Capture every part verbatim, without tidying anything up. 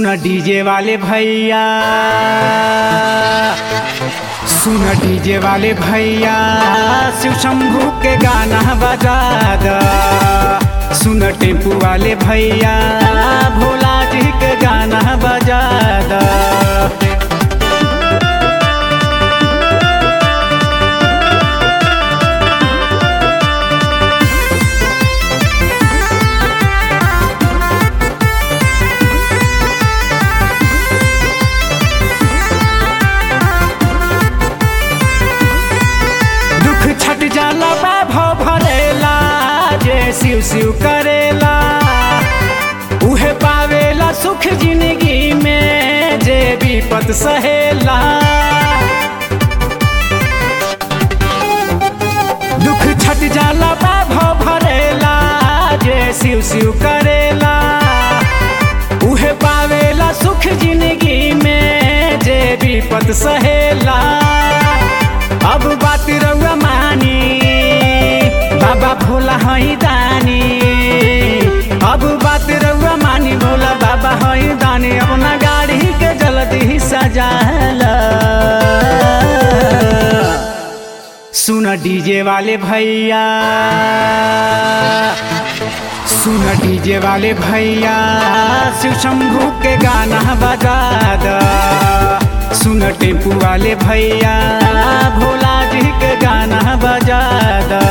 DJ वाले भैया, सुन डीजे वाले भैया, शिव शंभू के गाना बजा द। सुन टेम्पू वाले भैया, भोला जी के गाना बजा द। छठ जाला वैभव भरेला, जे शिव शिव करेला उहे पावेला सुख जिंदगी में, जे विपत सहेला। दुख छठ जाला वैभव भरेला, जे शिव शिव करेला उहे पावेला सुख जिंदगी में, जे विपत सहेला। अब बात रउआ मानी, बाबा भोला हई दानी। अब बात रउआ मानी, भोला बाबा हई दानी। अपना गाड़ी के जल्दी सजाला। सुन डीजे वाले भैया, सुन डीजे वाले भैया, शिव शंभू के गाना बजा द। सुन टेम्पू वाले भैया, भोला जी के गाना बजा द।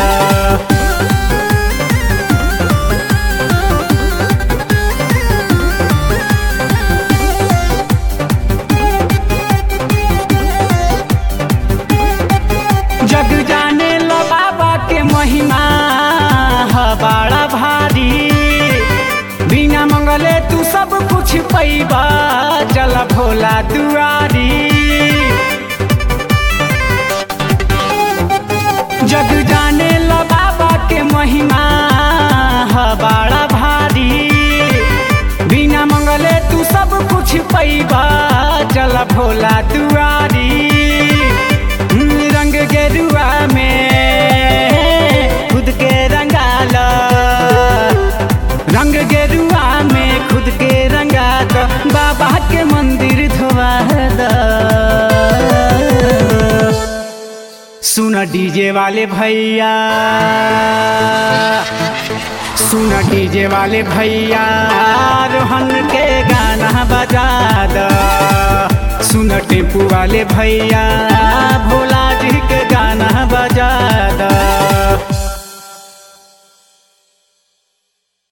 जग जाने लो बाबा के महिमा है बड़ा भारी। बिना मंगले तू सब कुछ पैबा, चल भोला दुआरी। जग जाने लो बाबा के महिमा है बड़ा भारी। बिना मंगले तू सब कुछ पैबा, चल भोला दुआरी। रंग गेरुआ में खुद के रंगाला, रंग गेरुआ में खुद के रंगा दो। बाबा के मंदिर धोवा द। सुन डीजे वाले भैया, सुन डीजे वाले भैया, रोहन के गाना बजा द। सुन टेम्पू वाले भैया, भोला जी के गाना बजा द।